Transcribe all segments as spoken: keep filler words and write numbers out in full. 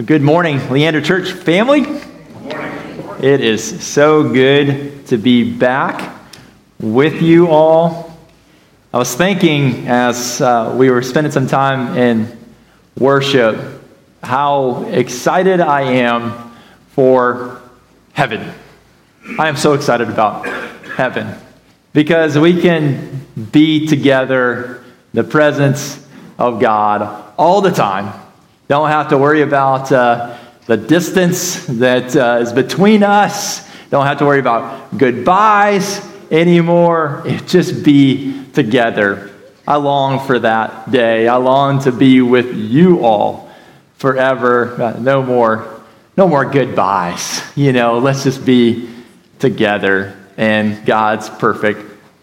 Good morning, Leander Church family. Good morning. It is so good to be back with you all. I was thinking as uh, we were spending some time in worship, how excited I am for heaven. I am so excited about heaven because we can be together in the presence of God all the time. Don't have to worry about uh, the distance that uh, is between us. Don't have to worry about goodbyes anymore. It just be together. I long for that day. I long to be with you all forever. Uh, no more, no more goodbyes. You know, let's just be together in God's perfect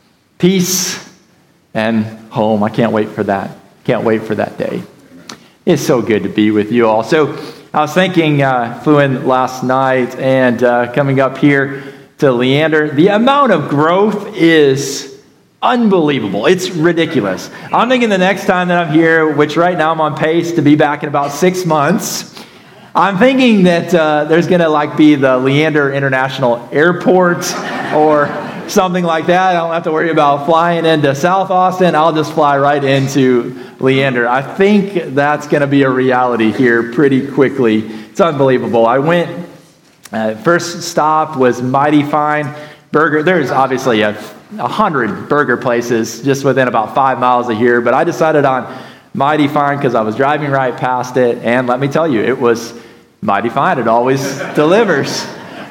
peace and home. I can't wait for that. Can't wait for that day. It's so good to be with you all. So I was thinking, uh, flew in last night and uh, coming up here to Leander, the amount of growth is unbelievable. It's ridiculous. I'm thinking the next time that I'm here, which right now I'm on pace to be back in about six months, I'm thinking that uh, there's going to like be the Leander International Airport or something like that. I don't have to worry about flying into South Austin. I'll just fly right into Leander. I think that's going to be a reality here pretty quickly. It's unbelievable. I went, uh, first stop was Mighty Fine Burger. There's obviously a, a hundred burger places just within about five miles of here, but I decided on Mighty Fine because I was driving right past it, and let me tell you, it was Mighty Fine. It always delivers.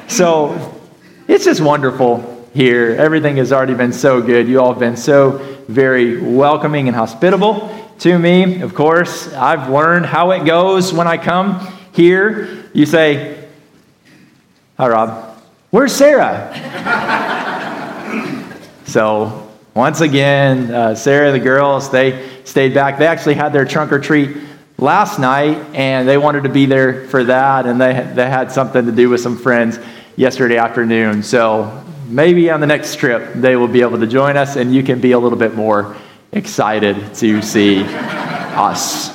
So it's just wonderful here. Everything has already been so good. You all have been so very welcoming and hospitable to me. Of course, I've learned how it goes when I come here. You say, "Hi, Rob. Where's Sarah?" So once again, uh, Sarah, the girls, they stayed back. They actually had their trunk or treat last night, and they wanted to be there for that, and they they had something to do with some friends yesterday afternoon. So maybe on the next trip, they will be able to join us, and you can be a little bit more excited to see us.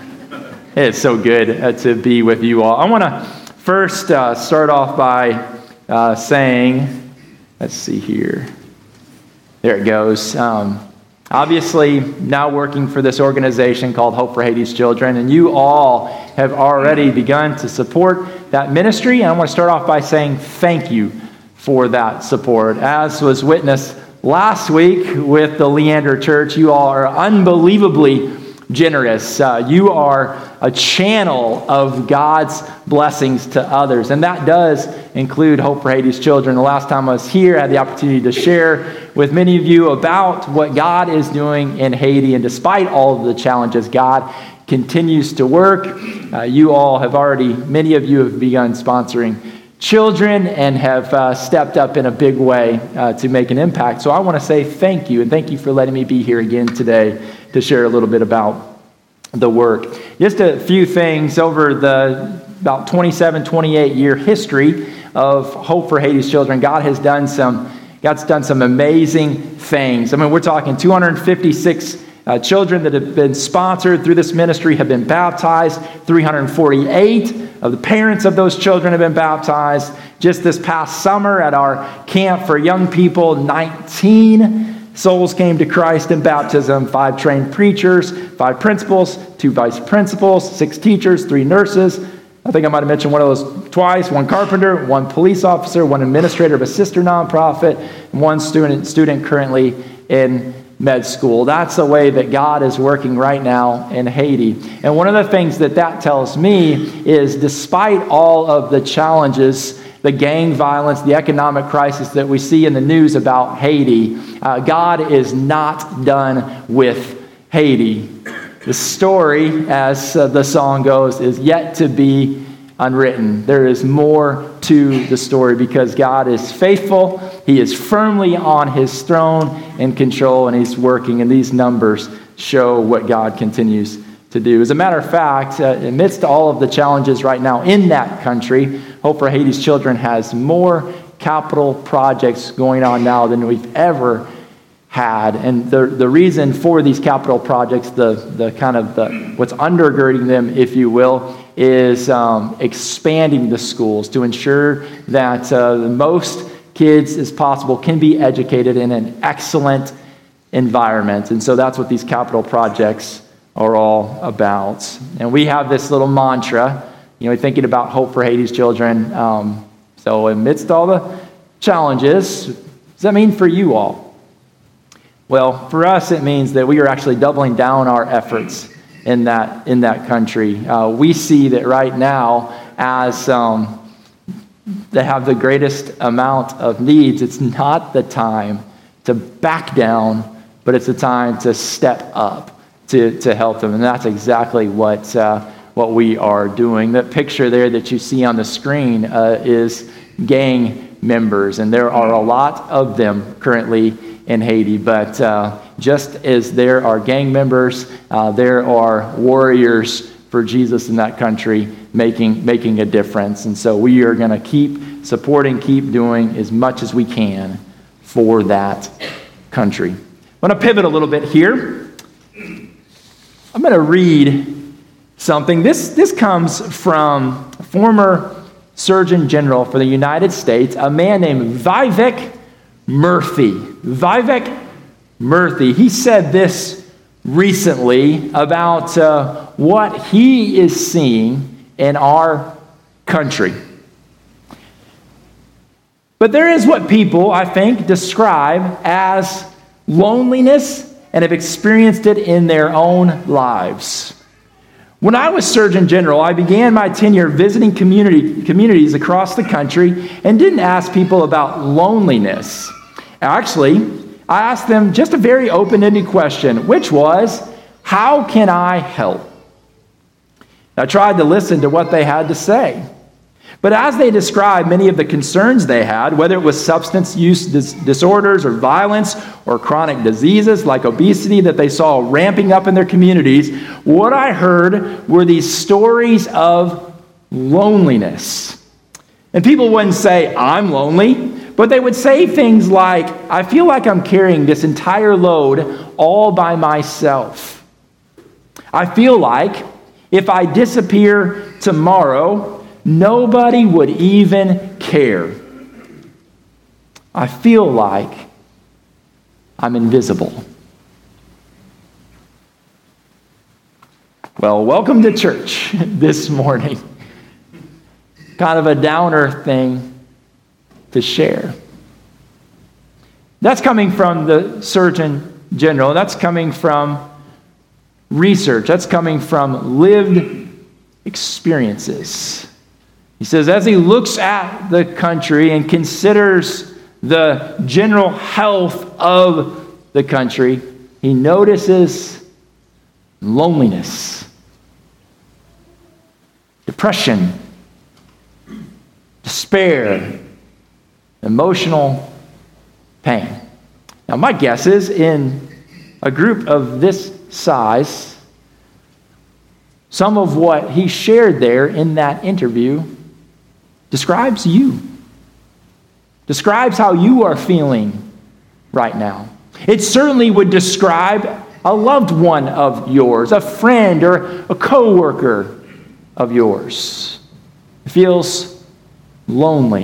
It's so good uh, to be with you all. I want to first uh, start off by uh, saying, let's see here. There it goes. Um, obviously, now working for this organization called Hope for Haiti's Children, and you all have already begun to support that ministry. And I want to start off by saying thank you for that support. As was witnessed last week with the Leander Church, you all are unbelievably generous. Uh, you are a channel of God's blessings to others, and that does include Hope for Haiti's Children. The last time I was here, I had the opportunity to share with many of you about what God is doing in Haiti, and despite all of the challenges, God continues to work. Uh, you all have already, many of you have begun sponsoring children and have uh, stepped up in a big way uh, to make an impact. So I want to say thank you, and thank you for letting me be here again today to share a little bit about the work. Just a few things over the about twenty-seven, twenty-eight year history of Hope for Haiti's Children. God has done some, God's done some amazing things. I mean, we're talking two hundred fifty-six Uh, children that have been sponsored through this ministry have been baptized. three hundred forty-eight of the parents of those children have been baptized. Just this past summer at our camp for young people, nineteen souls came to Christ in baptism. Five trained preachers, five principals, two vice principals, six teachers, three nurses. I think I might have mentioned one of those twice. One carpenter, one police officer, one administrator of a sister nonprofit, and one student student currently in med school. That's the way that God is working right now in Haiti. And one of the things that that tells me is despite all of the challenges, the gang violence, the economic crisis that we see in the news about Haiti, uh, God is not done with Haiti. The story, as uh, the song goes, is yet to be unwritten. There is more to the story because God is faithful. He is firmly on his throne in control, and he's working, and these numbers show what God continues to do. As a matter of fact, uh, amidst all of the challenges right now in that country, Hope for Haiti's Children has more capital projects going on now than we've ever had. And the, the reason for these capital projects, the, the kind of the, what's undergirding them, if you will, is um, expanding the schools to ensure that uh, the most kids as possible can be educated in an excellent environment. And so that's what these capital projects are all about. And we have this little mantra, you know, thinking about Hope for Haiti's Children. Um, so amidst all the challenges, what does that mean for you all? Well, for us, it means that we are actually doubling down our efforts in that in that country. Uh, we see that right now as um, they have the greatest amount of needs. It's not the time to back down, but it's the time to step up to, to help them. And that's exactly what uh, what we are doing. The picture there that you see on the screen uh, is gang members, and there are a lot of them currently in Haiti, but uh, just as there are gang members, uh, there are warriors for Jesus in that country making making a difference. And so we are going to keep supporting, keep doing as much as we can for that country. I'm going to pivot a little bit here. I'm going to read something. This, this comes from former Surgeon General for the United States, a man named Vivek Murthy. Vivek Murthy. He said this recently about uh, what he is seeing in our country. But there is what people, I think, describe as loneliness and have experienced it in their own lives. When I was Surgeon General, I began my tenure visiting community, communities across the country and didn't ask people about loneliness. Actually, I asked them just a very open-ended question, which was, how can I help? I tried to listen to what they had to say. But as they described many of the concerns they had, whether it was substance use dis- disorders or violence or chronic diseases like obesity that they saw ramping up in their communities, what I heard were these stories of loneliness. And people wouldn't say, I'm lonely, but they would say things like, I feel like I'm carrying this entire load all by myself. I feel like if I disappear tomorrow, nobody would even care. I feel like I'm invisible. Well, welcome to church this morning. Kind of a downer thing to share. That's coming from the Surgeon General. That's coming from research. That's coming from lived experiences. He says, as he looks at the country and considers the general health of the country, he notices loneliness, depression, despair, emotional pain. Now, my guess is in a group of this size, some of what he shared there in that interview describes you, describes how you are feeling right now. It certainly would describe a loved one of yours, a friend or a coworker of yours. It feels lonely,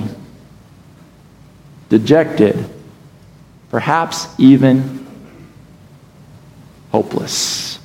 dejected, perhaps even hopeless.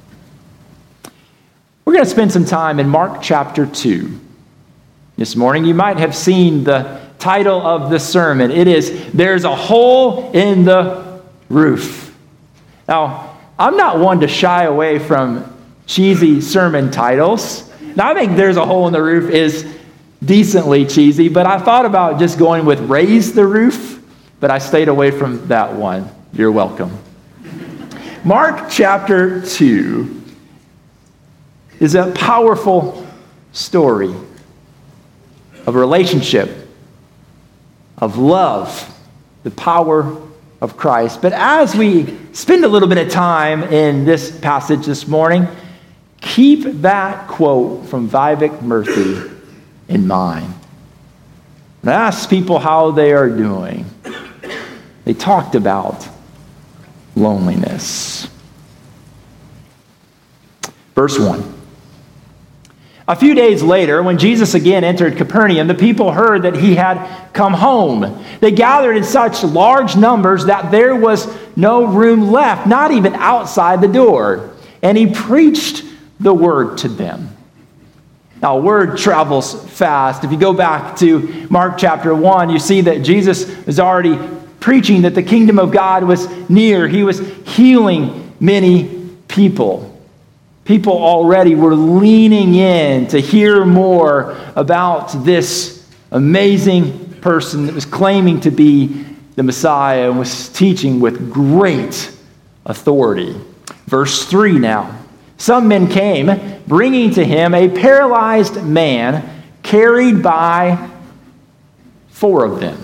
We're going to spend some time in Mark chapter two. This morning, you might have seen the title of the sermon. It is, There's a Hole in the Roof. Now, I'm not one to shy away from cheesy sermon titles. Now, I think There's a Hole in the Roof is decently cheesy, but I thought about just going with Raise the Roof, but I stayed away from that one. You're welcome. Mark chapter two is a powerful story of relationship, of love, the power of Christ. But as we spend a little bit of time in this passage this morning, keep that quote from Vivek Murthy in mind. When I asked people how they are doing, they talked about loneliness. Verse one. A few days later, when Jesus again entered Capernaum, the people heard that he had come home. They gathered in such large numbers that there was no room left, not even outside the door. And he preached the word to them. Now, word travels fast. If you go back to Mark chapter one, you see that Jesus was already preaching that the kingdom of God was near. He was healing many people. People already were leaning in to hear more about this amazing person that was claiming to be the Messiah and was teaching with great authority. Verse three now. Some men came, bringing to him a paralyzed man carried by four of them.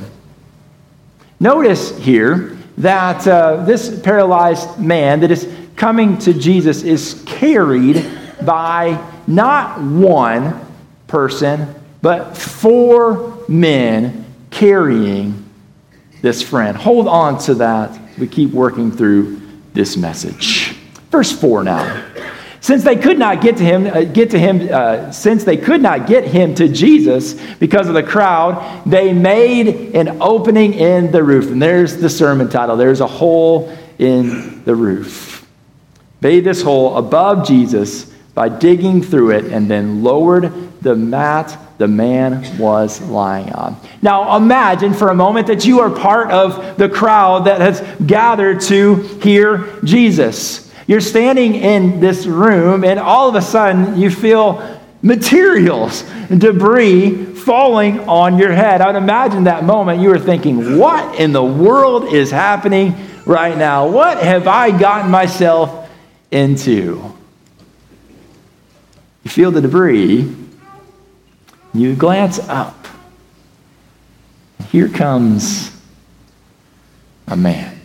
Notice here that uh, this paralyzed man that is coming to Jesus is carried by not one person, but four men carrying this friend. Hold on to that. We keep working through this message. Verse four now. Since they could not get to him, uh, get to him, uh, since they could not get him to Jesus because of the crowd, they made an opening in the roof. And there's the sermon title. There's a hole in the roof. Made this hole above Jesus by digging through it and then lowered the mat the man was lying on. Now imagine for a moment that you are part of the crowd that has gathered to hear Jesus. You're standing in this room and all of a sudden you feel materials, debris falling on your head. I would imagine that moment you were thinking, what in the world is happening right now? What have I gotten myself into? You feel the debris. You glance up. Here comes a man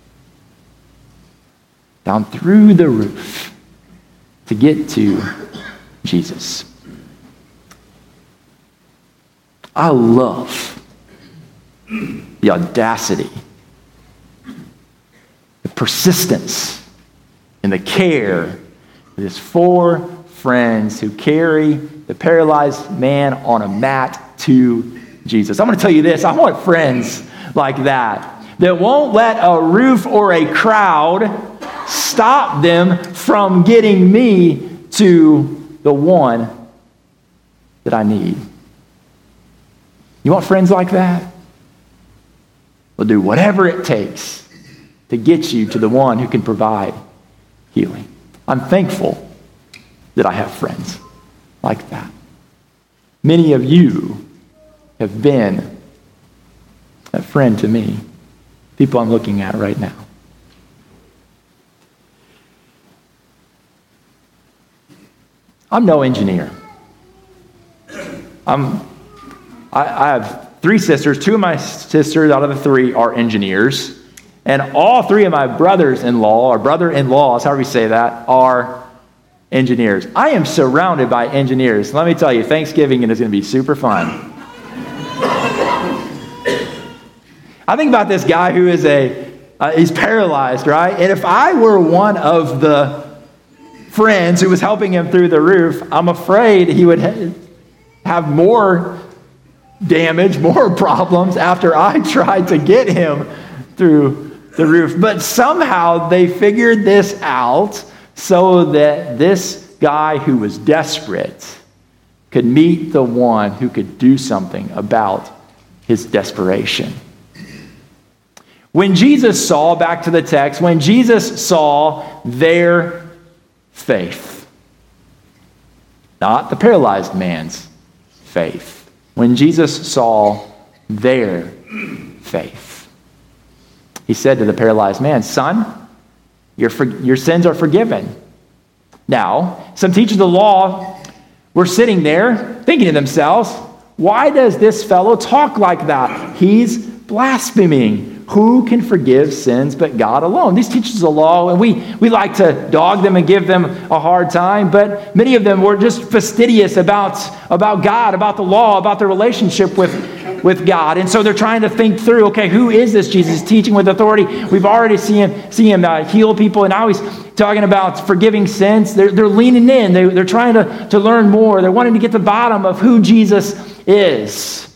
down through the roof to get to Jesus. I love the audacity, the persistence, and the care of his four friends who carry the paralyzed man on a mat to Jesus. I'm going to tell you this. I want friends like that, that won't let a roof or a crowd stop them from getting me to the one that I need. You want friends like that? We'll do whatever it takes to get you to the one who can provide healing. I'm thankful that I have friends like that. Many of you have been a friend to me, people I'm looking at right now. I'm no engineer. I'm, I, I have three sisters. Two of my sisters out of the three are engineers. And all three of my brothers-in-law, or brother-in-laws, however you say that, are engineers. I am surrounded by engineers. Let me tell you, Thanksgiving is going to be super fun. I think about this guy who is a, uh, he's paralyzed, right? And if I were one of the friends who was helping him through the roof, I'm afraid he would ha- have more damage, more problems after I tried to get him through the roof. But somehow they figured this out so that this guy who was desperate could meet the one who could do something about his desperation. When Jesus saw, back to the text, when Jesus saw their faith, not the paralyzed man's faith, when Jesus saw their faith, he said to the paralyzed man, "Son, your, for, your sins are forgiven." Now, some teachers of the law were sitting there thinking to themselves, why does this fellow talk like that? He's blaspheming. Who can forgive sins but God alone? These teachers of the law, and we, we like to dog them and give them a hard time, but many of them were just fastidious about, about God, about the law, about their relationship with, with God. And so they're trying to think through, okay, who is this Jesus teaching with authority? We've already seen him, see him uh, heal people, and now he's talking about forgiving sins. They're, they're leaning in. They, they're trying to, to learn more. They're wanting to get to the bottom of who Jesus is.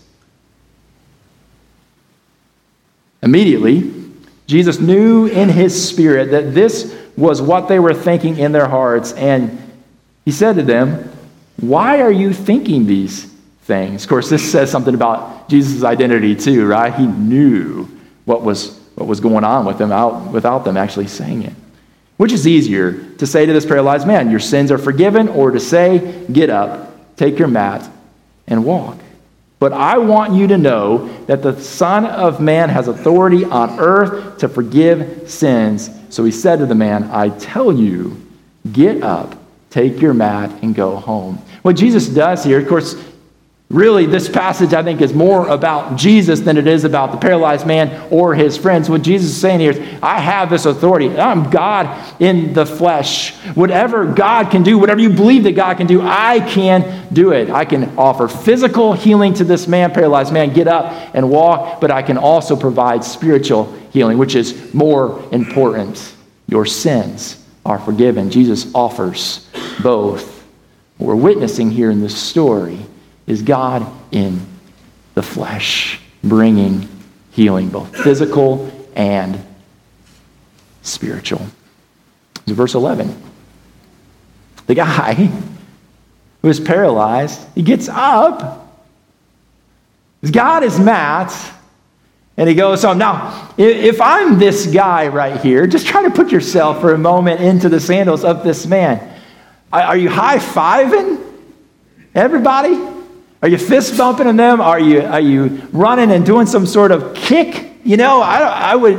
Immediately, Jesus knew in his spirit that this was what they were thinking in their hearts, and he said to them, "Why are you thinking these things?" Of course, this says something about Jesus' identity too, right? He knew what was what was going on with them out, without them actually saying it. Which is easier, to say to this paralyzed man, "Your sins are forgiven," or to say, "Get up, take your mat, and walk"? But I want you to know that the Son of Man has authority on earth to forgive sins. So he said to the man, "I tell you, get up, take your mat, and go home." What Jesus does here, of course, really this passage I think is more about Jesus than it is about the paralyzed man or his friends. What Jesus is saying here is, I have this authority. I'm God in the flesh. Whatever God can do, whatever you believe that God can do, I can do it. I can offer physical healing to this man, paralyzed man, get up and walk, but I can also provide spiritual healing, which is more important. Your sins are forgiven. Jesus offers both. What we're witnessing here in this story is God in the flesh, bringing healing, both physical and spiritual. Verse eleven. The guy who is paralyzed, he gets up. He's got his mat, and he goes home. Now, if I'm this guy right here, just try to put yourself for a moment into the sandals of this man. Are you high-fiving everybody? Are you fist bumping in them? Are you are you running and doing some sort of kick? You know, I I would.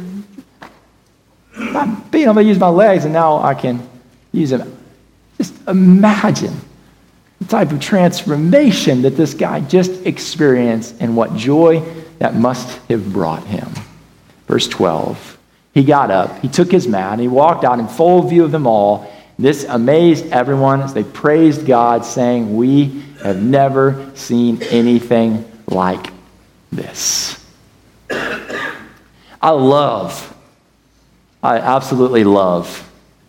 I'm being able to use my legs, and now I can use them. Just imagine the type of transformation that this guy just experienced, and what joy that must have brought him. Verse twelve. He got up, he took his mat, and he walked out in full view of them all. This amazed everyone as they praised God, saying, "We have never seen anything like this." I love, I absolutely love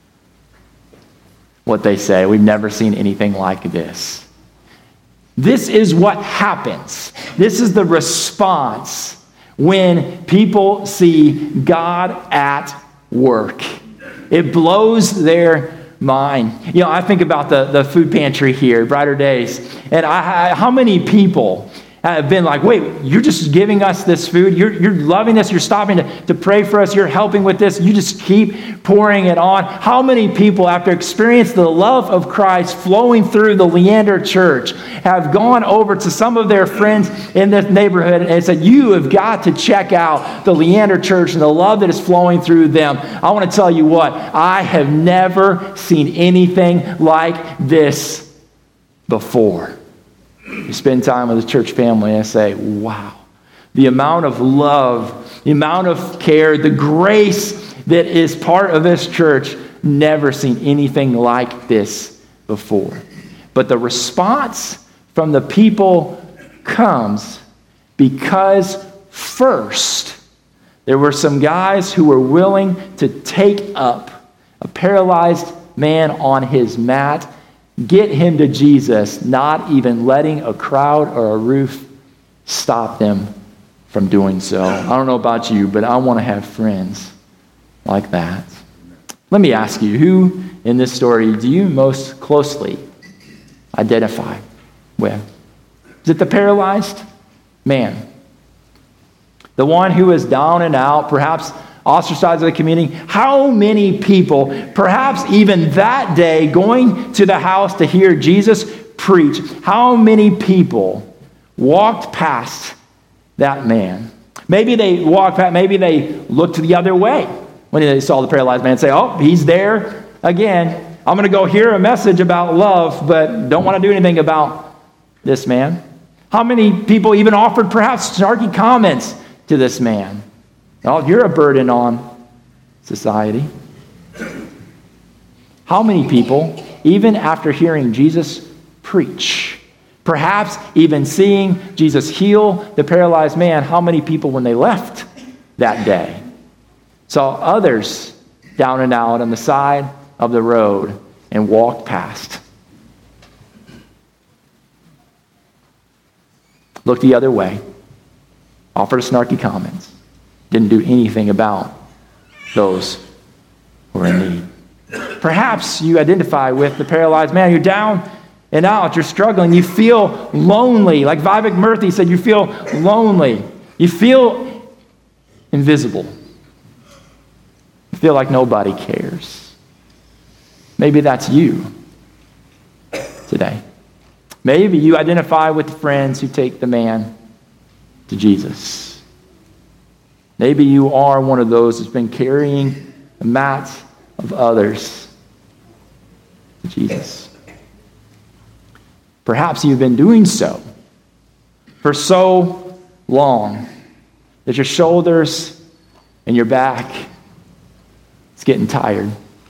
what they say. We've never seen anything like this. This is what happens. This is the response when people see God at work. It blows their mind. You know, I think about the, the food pantry here, Brighter Days, and I, I, how many people have been like, "Wait, you're just giving us this food? You're, you're loving us. You're stopping to, to pray for us. You're helping with this. You just keep pouring it on." How many people, after experiencing the love of Christ flowing through the Leander Church, have gone over to some of their friends in this neighborhood and said, "You have got to check out the Leander Church and the love that is flowing through them." I want to tell you what, I have never seen anything like this before. You spend time with the church family and say, wow, the amount of love, the amount of care, the grace that is part of this church, never seen anything like this before. But the response from the people comes because first, there were some guys who were willing to take up a paralyzed man on his mat, get him to Jesus, not even letting a crowd or a roof stop them from doing so. I don't know about you, but I want to have friends like that. Let me ask you, who in this story do you most closely identify with? Is it the paralyzed man? The one who is down and out, perhaps ostracized of the community? How many people, perhaps even that day, going to the house to hear Jesus preach, how many people walked past that man? Maybe they walked past, maybe they looked the other way when they saw the paralyzed man and say, "Oh, he's there again. I'm going to go hear a message about love, but don't want to do anything about this man." How many people even offered perhaps snarky comments to this man? "Oh, you're a burden on society." How many people, even after hearing Jesus preach, Perhaps even seeing Jesus heal the paralyzed man. How many people, when they left that day, saw others down and out on the side of the road and walked past? Looked the other way, offered a snarky comments, didn't do anything about those who are in need. Perhaps you identify with the paralyzed man. You're down and out. You're struggling. You feel lonely. Like Vivek Murthy said, you feel lonely. You feel invisible. You feel like nobody cares. Maybe that's you today. Maybe you identify with the friends who take the man to Jesus. Maybe you are one of those who's been carrying the mats of others to Jesus. Perhaps you've been doing so for so long that your shoulders and your back is getting tired.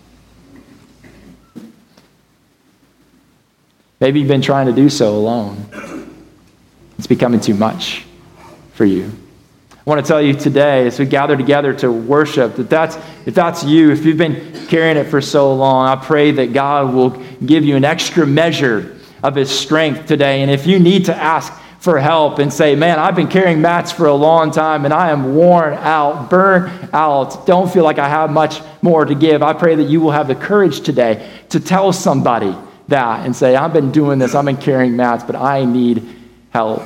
Maybe you've been trying to do so alone. It's becoming too much for you. I want to tell you today, as we gather together to worship, that that's, if that's you, if you've been carrying it for so long, I pray that God will give you an extra measure of His strength today. And if you need to ask for help and say, man, I've been carrying mats for a long time and I am worn out, burnt out, don't feel like I have much more to give, I pray that you will have the courage today to tell somebody that and say, I've been doing this, I've been carrying mats, but I need help.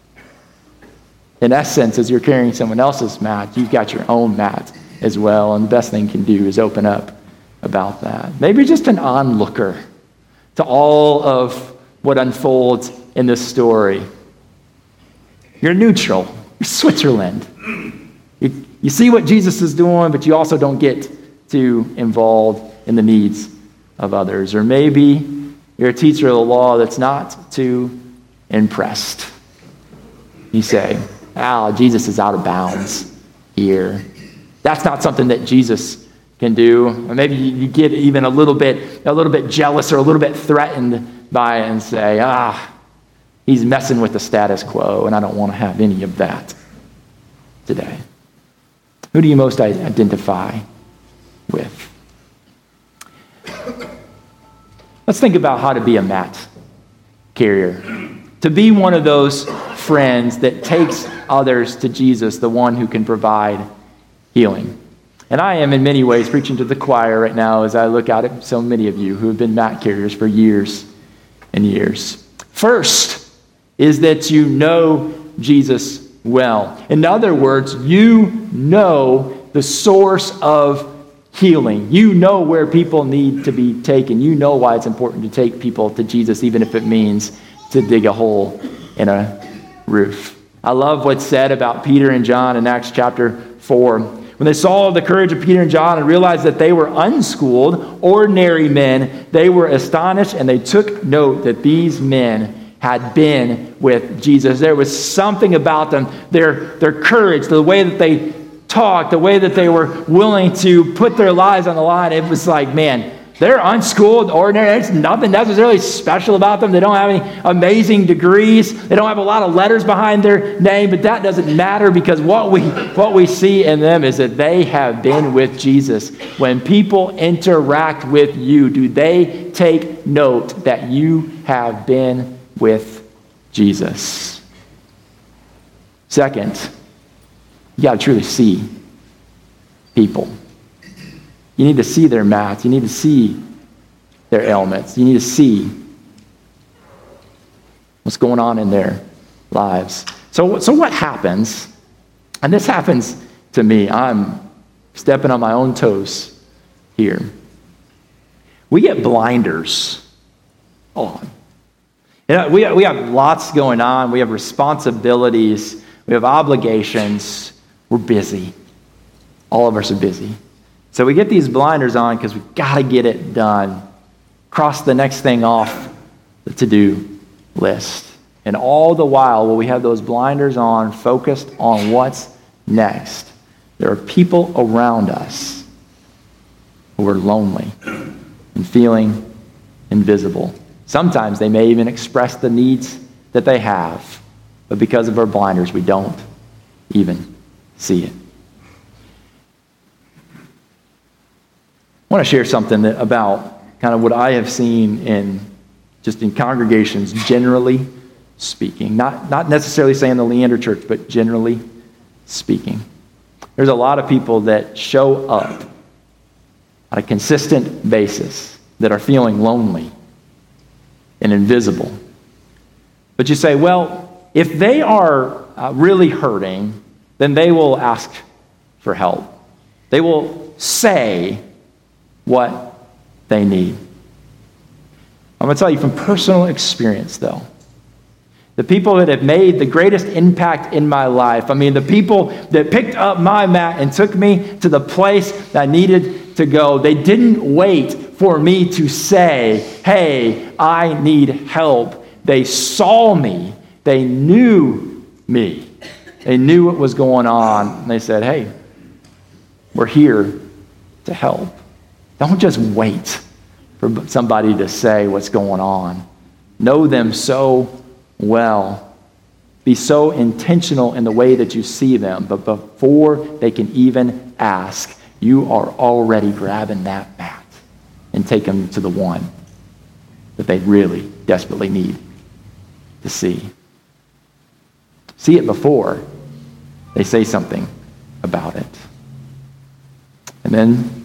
In essence, as you're carrying someone else's mat, you've got your own mat as well, and the best thing you can do is open up about that. Maybe just an onlooker to all of what unfolds in this story. You're neutral. You're Switzerland. You, you see what Jesus is doing, but you also don't get too involved in the needs of others. Or maybe you're a teacher of the law that's not too impressed. You say, "Ah, Jesus is out of bounds here. That's not something that Jesus can do." Or maybe you get even a little bit, a little bit jealous or a little bit threatened by it and say, "Ah, he's messing with the status quo, and I don't want to have any of that today." Who do you most identify with? Let's think about how to be a mat carrier. To be one of those friends that takes others to Jesus, the one who can provide healing. And I am in many ways preaching to the choir right now as I look out at so many of you who have been mat carriers for years and years. First is that you know Jesus well. In other words, you know the source of healing. You know where people need to be taken. You know why it's important to take people to Jesus, even if it means to dig a hole in a roof. I love what's said about Peter and John in Acts chapter four. When they saw the courage of Peter and John and realized that they were unschooled, ordinary men, they were astonished and they took note that these men had been with Jesus. There was something about them, their, their courage, the way that they talked, the way that they were willing to put their lives on the line. It was like, man, they're unschooled, ordinary. There's nothing necessarily special about them. They don't have any amazing degrees. They don't have a lot of letters behind their name, but that doesn't matter because what we what we see in them is that they have been with Jesus. When people interact with you, do they take note that you have been with Jesus? Second, you got to truly see people. You need to see their mats. You need to see their ailments. You need to see what's going on in their lives. So, so what happens, and this happens to me, I'm stepping on my own toes here. We get blinders on. You know, we, we have lots going on. We have responsibilities. We have obligations. We're busy. All of us are busy. So we get these blinders on because we've got to get it done. Cross the next thing off the to-do list. And all the while, while we have those blinders on, focused on what's next, there are people around us who are lonely and feeling invisible. Sometimes they may even express the needs that they have, but because of our blinders, we don't even see it. I want to share something that, about kind of what I have seen in just in congregations, generally speaking. Not, not necessarily saying the Leander Church, but generally speaking. There's a lot of people that show up on a consistent basis that are feeling lonely and invisible. But you say, well, if they are uh, really hurting, then they will ask for help. They will say what they need. I'm going to tell you from personal experience, though. The people that have made the greatest impact in my life, I mean, the people that picked up my mat and took me to the place that I needed to go, they didn't wait for me to say, hey, I need help. They saw me. They knew me. They knew what was going on. And they said, hey, we're here to help. Don't just wait for somebody to say what's going on. Know them so well. Be so intentional in the way that you see them. But before they can even ask, you are already grabbing that mat and take them to the one that they really desperately need to see. See it before they say something about it. And then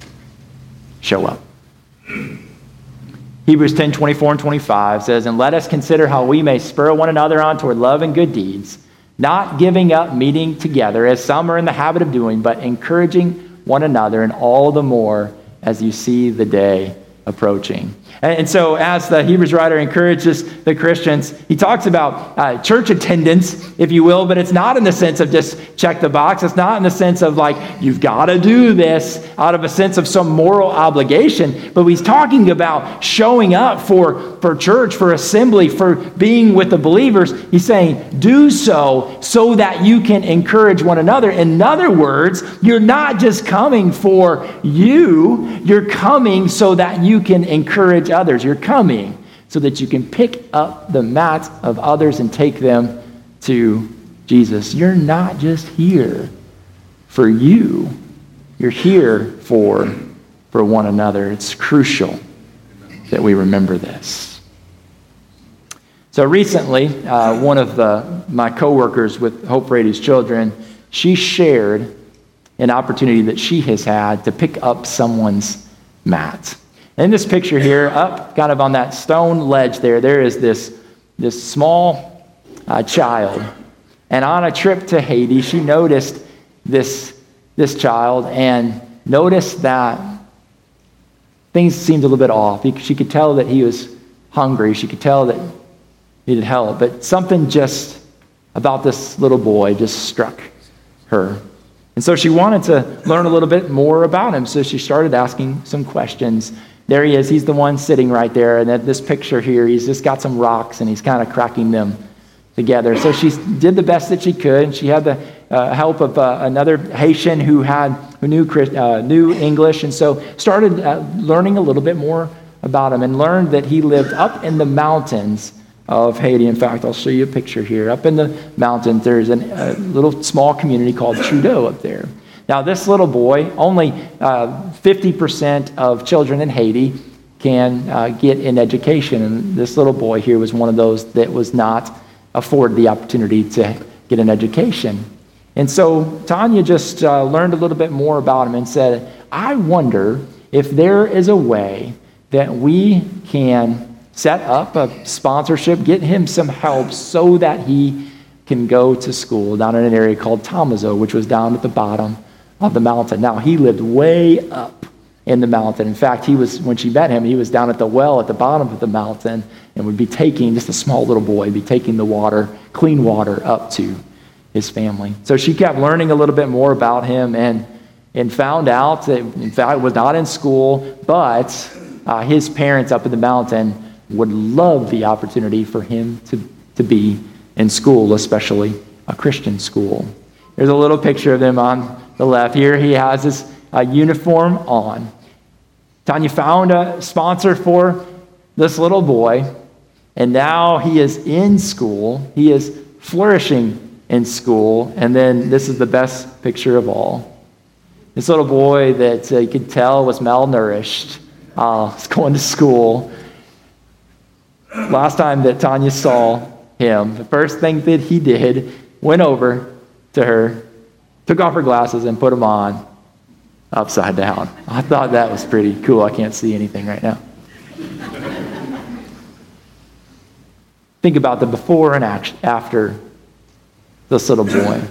show up. Hebrews ten, twenty-four and twenty-five says, and let us consider how we may spur one another on toward love and good deeds, not giving up meeting together as some are in the habit of doing, but encouraging one another, and all the more as you see the day approaching. And so as the Hebrews writer encourages the Christians, he talks about uh, church attendance, if you will, but it's not in the sense of just check the box. It's not in the sense of like, you've got to do this out of a sense of some moral obligation. But he's talking about showing up for, for church, for assembly, for being with the believers. He's saying, do so so that you can encourage one another. In other words, you're not just coming for you. You're coming so that you can encourage others. You're coming so that you can pick up the mats of others and take them to Jesus. You're not just here for you. You're here for, for one another. It's crucial that we remember this. So recently, uh, one of the, my coworkers with Hope Brady's children, she shared an opportunity that she has had to pick up someone's mat. In this picture here, up kind of on that stone ledge there, there is this, this small uh, child. And on a trip to Haiti, she noticed this, this child and noticed that things seemed a little bit off. She could tell that he was hungry. She could tell that he needed help. But something just about this little boy just struck her. And so she wanted to learn a little bit more about him. So she started asking some questions. There he is. He's the one sitting right there. And at this picture here, he's just got some rocks and he's kind of cracking them together. So she did the best that she could. And she had the uh, help of uh, another Haitian who had who knew uh, knew English, and so started uh, learning a little bit more about him, and learned that he lived up in the mountains of Haiti. In fact, I'll show you a picture here. Up in the mountains, there's an, a little small community called Trudeau up there. Now, this little boy, only uh, fifty percent of children in Haiti can uh, get an education. And this little boy here was one of those that was not afforded the opportunity to get an education. And so Tanya just uh, learned a little bit more about him and said, I wonder if there is a way that we can set up a sponsorship, get him some help so that he can go to school down in an area called Tamazo, which was down at the bottom of the mountain. Now, he lived way up in the mountain. In fact, he was, when she met him, he was down at the well at the bottom of the mountain and would be taking, just a small little boy, be taking the water, clean water, up to his family. So she kept learning a little bit more about him and, and found out that, in fact, was not in school, but uh, his parents up in the mountain would love the opportunity for him to, to be in school, especially a Christian school. There's a little picture of him on the left here. He has his uh, uniform on. Tanya found a sponsor for this little boy, And now he is in school. He is flourishing in school. And then this is the best picture of all. This little boy that uh, you could tell was malnourished, uh, was going to school. Last time that Tanya saw him, the first thing that he did, went over to her, took off her glasses and put them on upside down. I thought that was pretty cool. I can't see anything right now. Think about the before and after this little boy.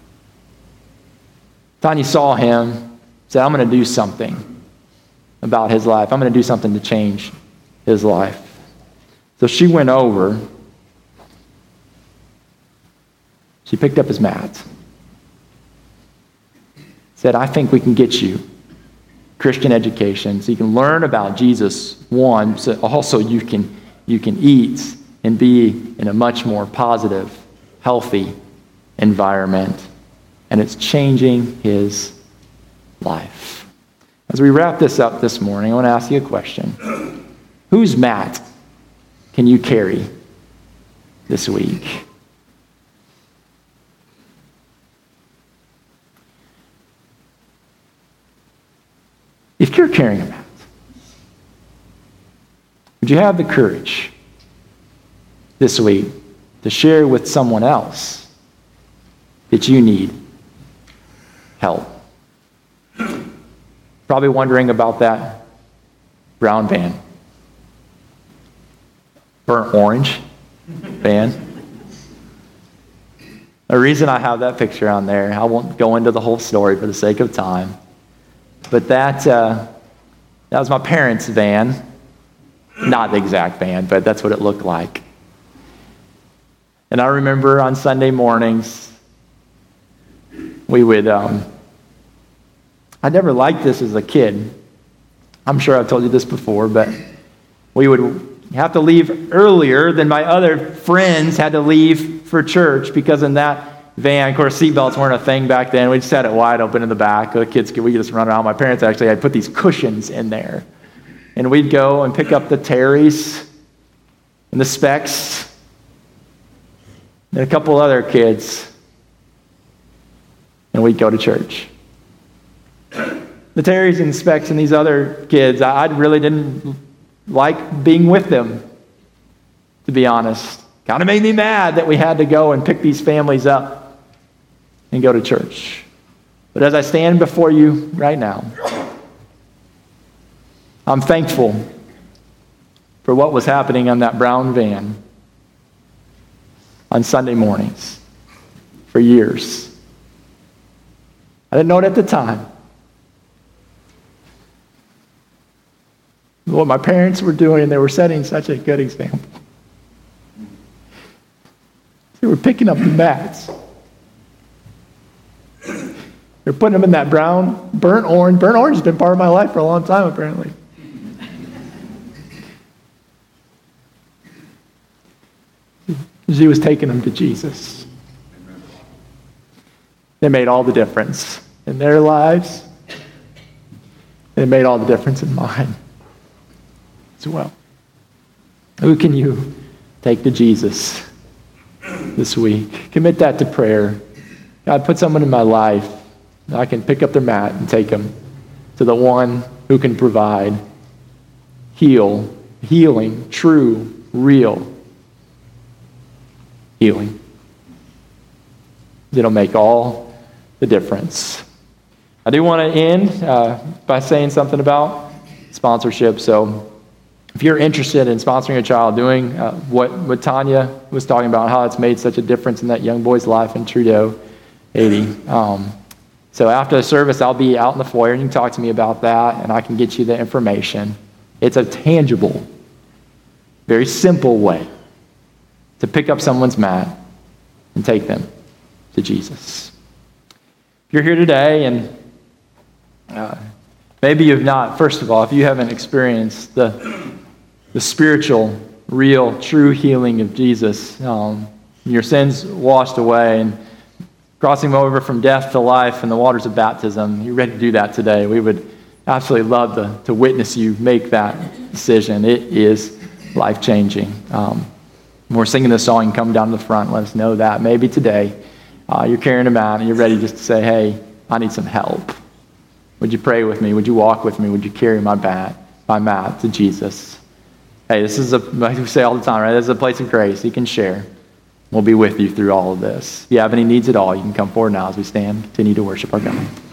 Tanya saw him, said, I'm going to do something about his life. I'm going to do something to change his life. So she went over. She picked up his mat. Said, I think we can get you Christian education so you can learn about Jesus, one, so also you can, you can eat and be in a much more positive, healthy environment. And it's changing his life. As we wrap this up this morning, I want to ask you a question. Whose mat can you carry this week? If you're carrying a mat, would you have the courage this week to share with someone else that you need help? Probably wondering about that brown van. Burnt orange van. The reason I have that picture on there, I won't go into the whole story for the sake of time, but that uh, that was my parents' van. Not the exact van, but that's what it looked like. And I remember on Sunday mornings, we would, um, I never liked this as a kid. I'm sure I've told you this before, but we would have to leave earlier than my other friends had to leave for church because in that van, of course, seatbelts weren't a thing back then. We just had it wide open in the back. The kids could, we could just run around. My parents actually had put these cushions in there. And we'd go and pick up the Terrys and the Specks and a couple other kids. And we'd go to church. The Terrys and Specks and these other kids, I, I really didn't like being with them, to be honest. Kind of made me mad that we had to go and pick these families up and go to church. But as I stand before you right now, I'm thankful for what was happening on that brown van on Sunday mornings for years. I didn't know it at the time. What my parents were doing, they were setting such a good example. They were picking up the mats. They're putting them in that brown, burnt orange. Burnt orange has been part of my life for a long time, apparently. She was taking them to Jesus. They made all the difference in their lives. They made all the difference in mine as well. Who can you take to Jesus this week? Commit that to prayer. God, put someone in my life that I can pick up their mat and take them to the one who can provide heal, healing, true, real healing. It'll make all the difference. I do want to end uh, by saying something about sponsorship. So if you're interested in sponsoring a child, doing uh, what, what Tanya was talking about, how it's made such a difference in that young boy's life in Trudeau, Haiti. Um, so after the service, I'll be out in the foyer, and you can talk to me about that, and I can get you the information. It's a tangible, very simple way to pick up someone's mat and take them to Jesus. If you're here today and uh, maybe you've not, first of all, if you haven't experienced the, the spiritual, real, true healing of Jesus, um, your sins washed away and crossing over from death to life in the waters of baptism, you're ready to do that today. We would absolutely love to, to witness you make that decision. It is life-changing. Um, When we're singing this song, you can come down to the front and let us know that. Maybe today uh, you're carrying a mat and you're ready just to say, hey, I need some help. Would you pray with me? Would you walk with me? Would you carry my mat, my mat to Jesus? Hey, this is a, like we say all the time, right? This is a place of grace. You can share. We'll be with you through all of this. If you have any needs at all, you can come forward now as we stand, continue to worship our God.